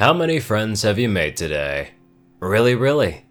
How many friends have you made today? Really?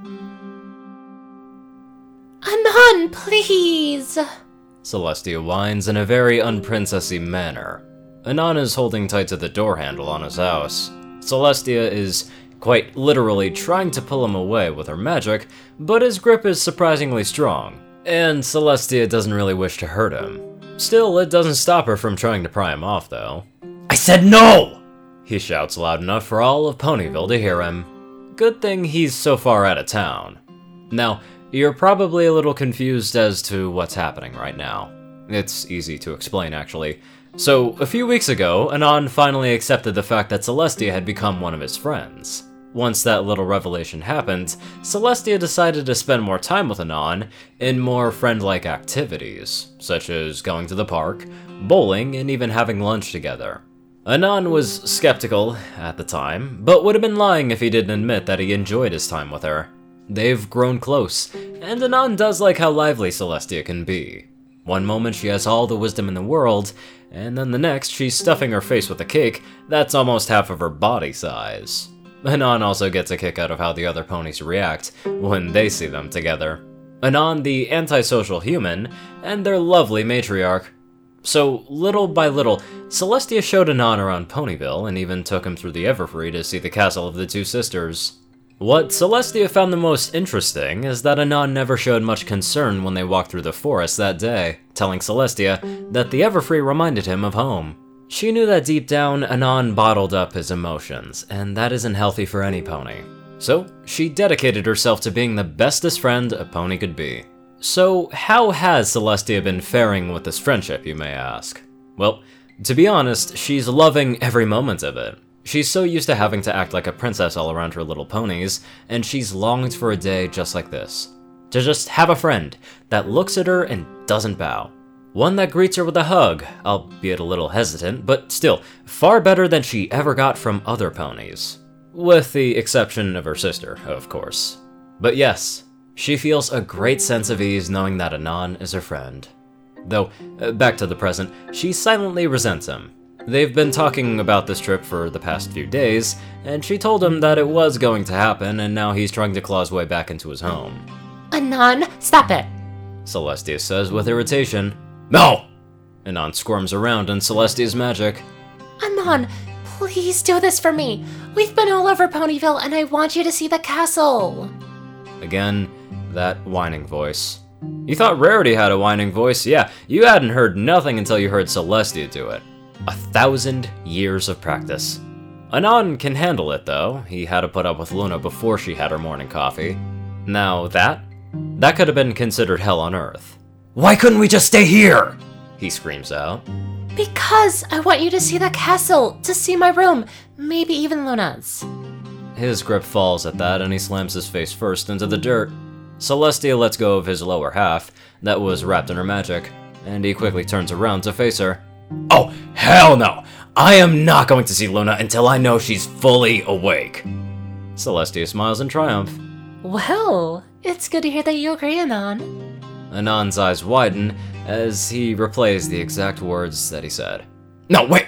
Anon, please! Celestia whines in a very unprincessy manner. Anon is holding tight to the door handle on his house. Celestia is quite literally trying to pull him away with her magic, but his grip is surprisingly strong, and Celestia doesn't really wish to hurt him. Still, it doesn't stop her from trying to pry him off, though. I said no! He shouts loud enough for all of Ponyville to hear him. Good thing he's so far out of town. Now, you're probably a little confused as to what's happening right now. It's easy to explain, actually. So, a few weeks ago, Anon finally accepted the fact that Celestia had become one of his friends. Once that little revelation happened, Celestia decided to spend more time with Anon in more friend-like activities, such as going to the park, bowling, and even having lunch together. Anon was skeptical at the time, but would have been lying if he didn't admit that he enjoyed his time with her. They've grown close, and Anon does like how lively Celestia can be. One moment she has all the wisdom in the world, and then the next she's stuffing her face with a cake that's almost half of her body size. Anon also gets a kick out of how the other ponies react when they see them together. Anon, the antisocial human, and their lovely matriarch. So, little by little, Celestia showed Anon around Ponyville and even took him through the Everfree to see the castle of the two sisters. What Celestia found the most interesting is that Anon never showed much concern when they walked through the forest that day, telling Celestia that the Everfree reminded him of home. She knew that deep down, Anon bottled up his emotions, and that isn't healthy for any pony. So, she dedicated herself to being the bestest friend a pony could be. So, how has Celestia been faring with this friendship, you may ask? Well, to be honest, she's loving every moment of it. She's so used to having to act like a princess all around her little ponies, and she's longed for a day just like this. To just have a friend that looks at her and doesn't bow. One that greets her with a hug, albeit a little hesitant, but still, far better than she ever got from other ponies. With the exception of her sister, of course. But yes, she feels a great sense of ease knowing that Anon is her friend. Though, back to the present, she silently resents him. They've been talking about this trip for the past few days, and she told him that it was going to happen, and now he's trying to claw his way back into his home. Anon, stop it! Celestia says with irritation. No! Anon squirms around in Celestia's magic. Anon, please do this for me. We've been all over Ponyville and I want you to see the castle. Again, that whining voice. You thought Rarity had a whining voice? Yeah, you hadn't heard nothing until you heard Celestia do it. 1,000 years of practice. Anon can handle it though. He had to put up with Luna before she had her morning coffee. Now that could have been considered hell on earth. Why couldn't we just stay here? He screams out. Because I want you to see the castle, to see my room, maybe even Luna's. His grip falls at that and he slams his face first into the dirt. Celestia lets go of his lower half that was wrapped in her magic, and he quickly turns around to face her. Oh, hell no! I am not going to see Luna until I know she's fully awake. Celestia smiles in triumph. Well, it's good to hear that you agree, Anon. Anon's eyes widen as he replays the exact words that he said. No, wait!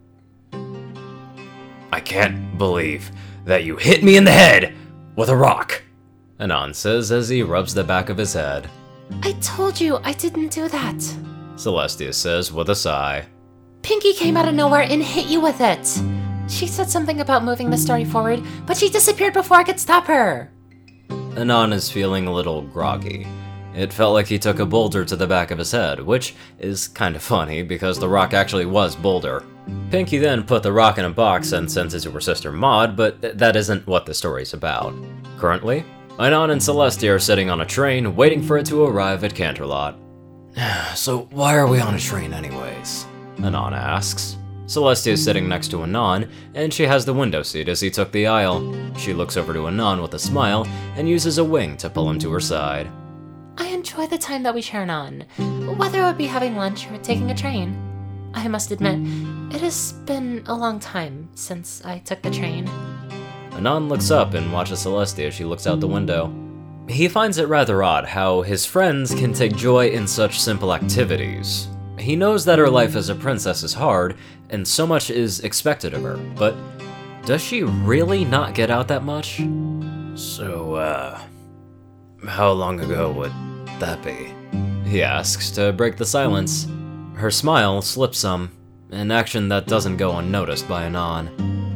I can't believe that you hit me in the head with a rock. Anon says as he rubs the back of his head. I told you I didn't do that. Celestia says with a sigh. Pinkie came out of nowhere and hit you with it. She said something about moving the story forward, but she disappeared before I could stop her. Anon is feeling a little groggy. It felt like he took a boulder to the back of his head, which is kind of funny because the rock actually was Boulder. Pinkie then put the rock in a box and sent it to her sister Maud, but that isn't what the story's about. Currently, Anon and Celestia are sitting on a train waiting for it to arrive at Canterlot. So why are we on a train anyways? Anon asks. Celestia is sitting next to Anon, and she has the window seat as he took the aisle. She looks over to Anon with a smile and uses a wing to pull him to her side. I enjoy the time that we share, Anon, whether it would be having lunch or taking a train. I must admit, it has been a long time since I took the train. Anon looks up and watches Celestia as she looks out the window. He finds it rather odd how his friends can take joy in such simple activities. He knows that her life as a princess is hard, and so much is expected of her, but Does she really not get out that much? So, how long ago would that be? He asks to break the silence. Her smile slips some, an action that doesn't go unnoticed by Anon.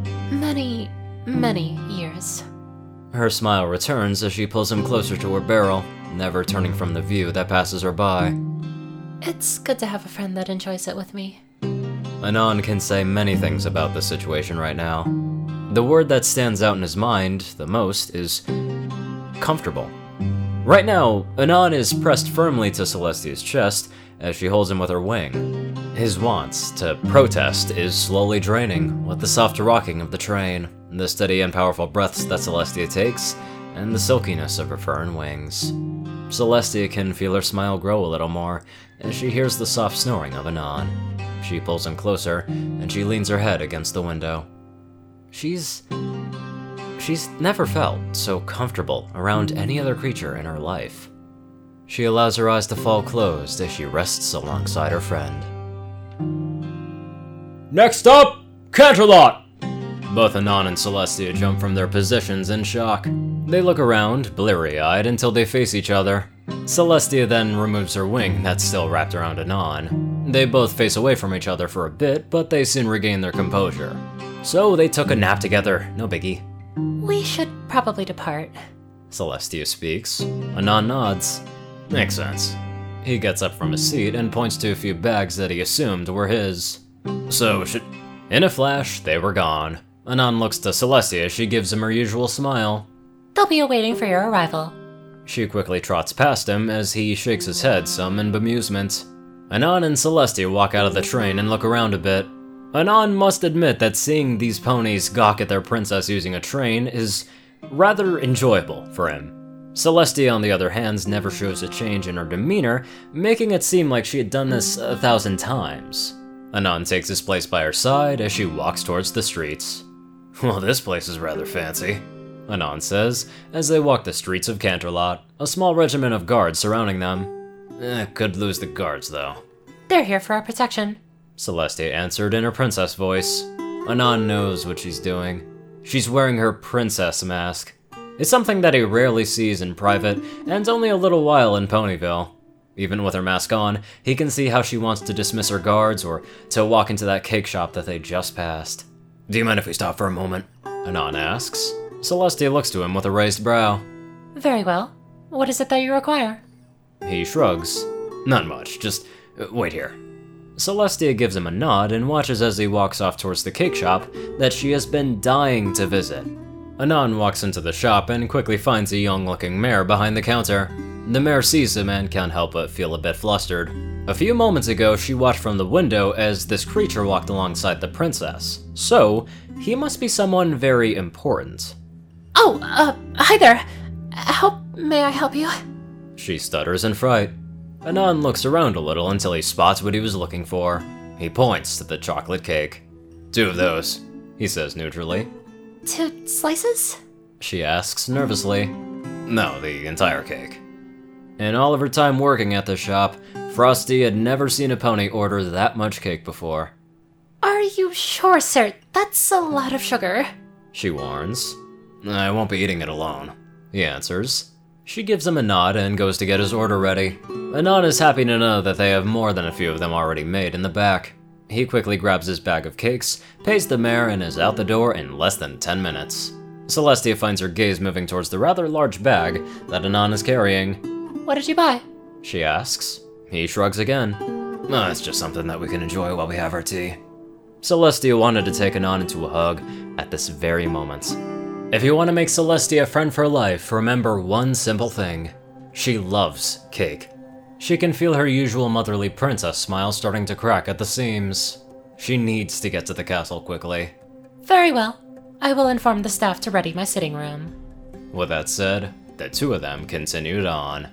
Many years. Her smile returns as she pulls him closer to her barrel, never turning from the view that passes her by. It's good to have a friend that enjoys it with me. Anon can say many things about the situation right now. The word that stands out in his mind the most is comfortable. Right now, Anon is pressed firmly to Celestia's chest as she holds him with her wing. His wants to protest is slowly draining with the soft rocking of the train, the steady and powerful breaths that Celestia takes, and the silkiness of her fur and wings. Celestia can feel her smile grow a little more as she hears the soft snoring of Anon. She pulls him closer, and she leans her head against the window. She's never felt so comfortable around any other creature in her life. She allows her eyes to fall closed as she rests alongside her friend. Next up, Canterlot! Both Anon and Celestia jump from their positions in shock. They look around, bleary-eyed, until they face each other. Celestia then removes her wing that's still wrapped around Anon. They both face away from each other for a bit, but they soon regain their composure. So they took a nap together, no biggie. We should probably depart. Celestia speaks. Anon nods. Makes sense. He gets up from his seat and points to a few bags that he assumed were his. In a flash, they were gone. Anon looks to Celestia as she gives him her usual smile. They'll be awaiting for your arrival. She quickly trots past him as he shakes his head some in bemusement. Anon and Celestia walk out of the train and look around a bit. Anon must admit that seeing these ponies gawk at their princess using a train is rather enjoyable for him. Celestia, on the other hand, never shows a change in her demeanor, making it seem like she had done this 1,000 times. Anon takes his place by her side as she walks towards the streets. Well, this place is rather fancy, Anon says, as they walk the streets of Canterlot, a small regiment of guards surrounding them. Could lose the guards, though. They're here for our protection, Celestia answered in her princess voice. Anon knows what she's doing. She's wearing her princess mask. It's something that he rarely sees in private, and only a little while in Ponyville. Even with her mask on, he can see how she wants to dismiss her guards or to walk into that cake shop that they just passed. Do you mind if we stop for a moment? Anon asks. Celestia looks to him with a raised brow. Very well. What is it that you require? He shrugs. Not much, just wait here. Celestia gives him a nod and watches as he walks off towards the cake shop that she has been dying to visit. Anon walks into the shop and quickly finds a young-looking mare behind the counter. The mare sees him and can't help but feel a bit flustered. A few moments ago, she watched from the window as this creature walked alongside the princess, so he must be someone very important. Oh, hi there. May I help you? She stutters in fright. Anon looks around a little until he spots what he was looking for. He points to the chocolate cake. 2 of those, he says neutrally. 2 slices? She asks nervously. No, the entire cake. In all of her time working at the shop, Frosty had never seen a pony order that much cake before. Are you sure, sir? That's a lot of sugar. She warns. I won't be eating it alone, he answers. She gives him a nod and goes to get his order ready. Anon is happy to know that they have more than a few of them already made in the back. He quickly grabs his bag of cakes, pays the mare, and is out the door in less than 10 minutes. Celestia finds her gaze moving towards the rather large bag that Anon is carrying. What did you buy? She asks. He shrugs again. It's just something that we can enjoy while we have our tea. Celestia wanted to take Anon into a hug at this very moment. If you want to make Celestia a friend for life, remember one simple thing. She loves cake. She can feel her usual motherly princess smile starting to crack at the seams. She needs to get to the castle quickly. Very well. I will inform the staff to ready my sitting room. With that said, the 2 of them continued on.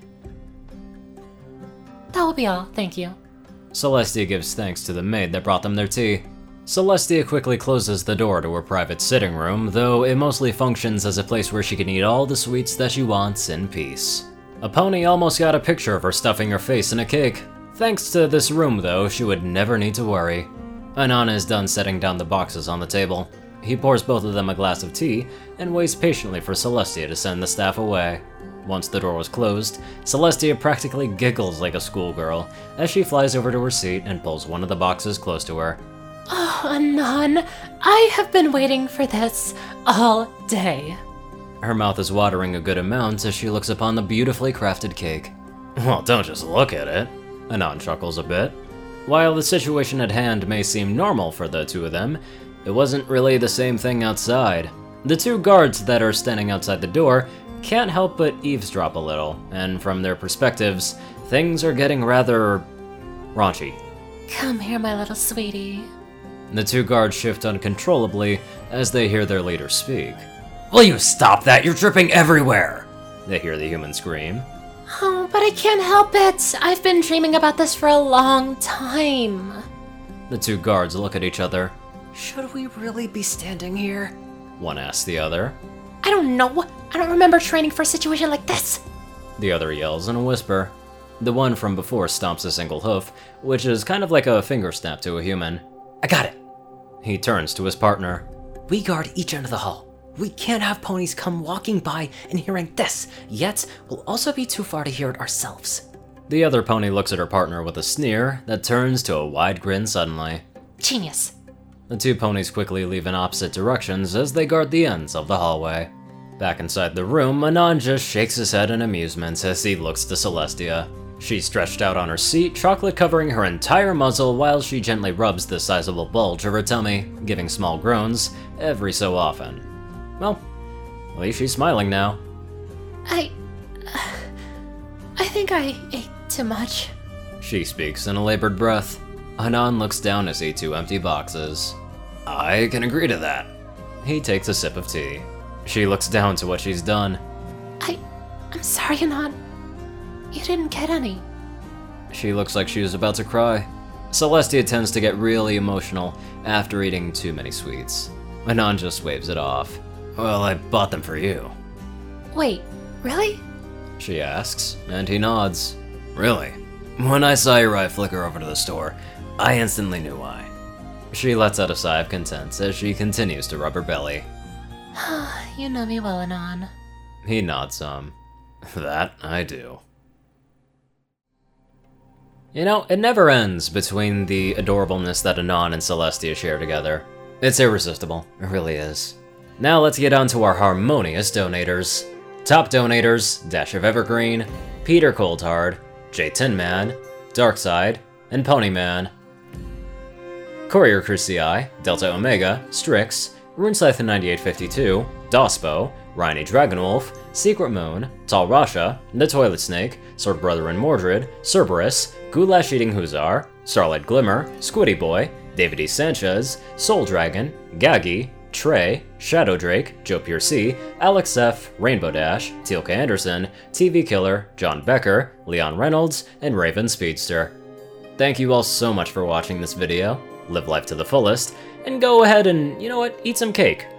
That will be all, thank you. Celestia gives thanks to the maid that brought them their tea. Celestia quickly closes the door to her private sitting room, though it mostly functions as a place where she can eat all the sweets that she wants in peace. A pony almost got a picture of her stuffing her face in a cake. Thanks to this room, though, she would never need to worry. Anon is done setting down the boxes on the table. He pours both of them a glass of tea and waits patiently for Celestia to send the staff away. Once the door was closed, Celestia practically giggles like a schoolgirl as she flies over to her seat and pulls one of the boxes close to her. Oh, Anon, I have been waiting for this all day. Her mouth is watering a good amount as she looks upon the beautifully crafted cake. Well, don't just look at it. Anon chuckles a bit. While the situation at hand may seem normal for the two of them, it wasn't really the same thing outside. The two guards that are standing outside the door can't help but eavesdrop a little, and from their perspectives, things are getting rather raunchy. Come here, my little sweetie. The two guards shift uncontrollably as they hear their leader speak. Will you stop that? You're dripping everywhere! They hear the human scream. Oh, but I can't help it. I've been dreaming about this for a long time. The two guards look at each other. Should we really be standing here? One asks the other. I don't know. I don't remember training for a situation like this. The other yells in a whisper. The one from before stomps a single hoof, which is kind of like a finger snap to a human. I got it. He turns to his partner. We guard each end of the hall. We can't have ponies come walking by and hearing this, yet we'll also be too far to hear it ourselves. The other pony looks at her partner with a sneer that turns to a wide grin suddenly. Genius. The two ponies quickly leave in opposite directions as they guard the ends of the hallway. Back inside the room, Anon just shakes his head in amusement as he looks to Celestia. She's stretched out on her seat, chocolate covering her entire muzzle while she gently rubs the sizable bulge of her tummy, giving small groans every so often. Well, at least she's smiling now. I think I ate too much. She speaks in a labored breath. Anon looks down to see two empty boxes. I can agree to that. He takes a sip of tea. She looks down to what she's done. I'm sorry, Anon. You didn't get any. She looks like she was about to cry. Celestia tends to get really emotional after eating too many sweets. Anon just waves it off. Well, I bought them for you. Wait, really? She asks, and he nods. Really? When I saw your eye flicker over to the store, I instantly knew why. She lets out a sigh of content as she continues to rub her belly. You know me well, Anon. He nods some. That I do. You know, it never ends between the adorableness that Anon and Celestia share together. It's irresistible, it really is. Now let's get on to our harmonious donators. Top donators, Dash of Evergreen, Peter Coldhard, J Tin Man, Darkside, and Ponyman. Courier Crucii, Delta Omega, Strix, Runescythe 9852, Dospo, Rhyny Dragonwolf, Secret Moon, Tall Rasha, The Toilet Snake, Sword Brother and Mordred, Cerberus, Goulash Eating Hussar, Starlight Glimmer, Squiddy Boy, David E. Sanchez, Soul Dragon, Gaggy, Trey, Shadow Drake, Joe Piercy, Alex F., Rainbow Dash, Teal'ca Anderson, TV Killer, John Becker, Leon Reynolds, and Raven Speedster. Thank you all so much for watching this video. Live life to the fullest, and go ahead and, you know what, eat some cake.